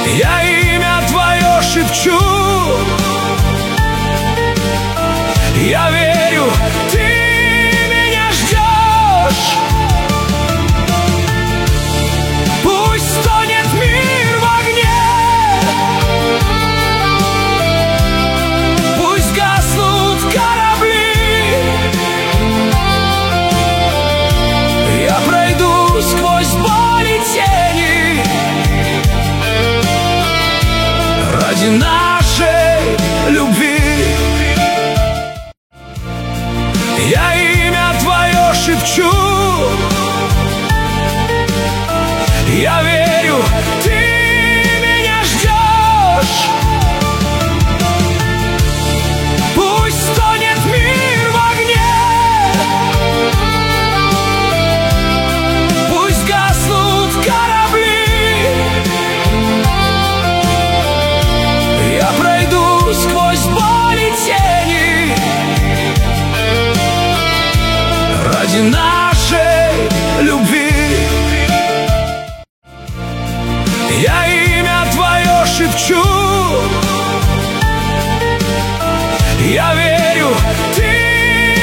Я имя твое шепчу. Я верю, ты меня ждешь. Пусть тонет мир в огне, пусть гаснут корабли. Я пройду сквозь боль и тени ради нашей любви. Я имя твое шепчу. Я верю, ты меня ждешь. Пусть тонет мир в огне, пусть гаснут корабли. Я пройду сквозь боль и тени ради нашей любви. Я имя твое шепчу.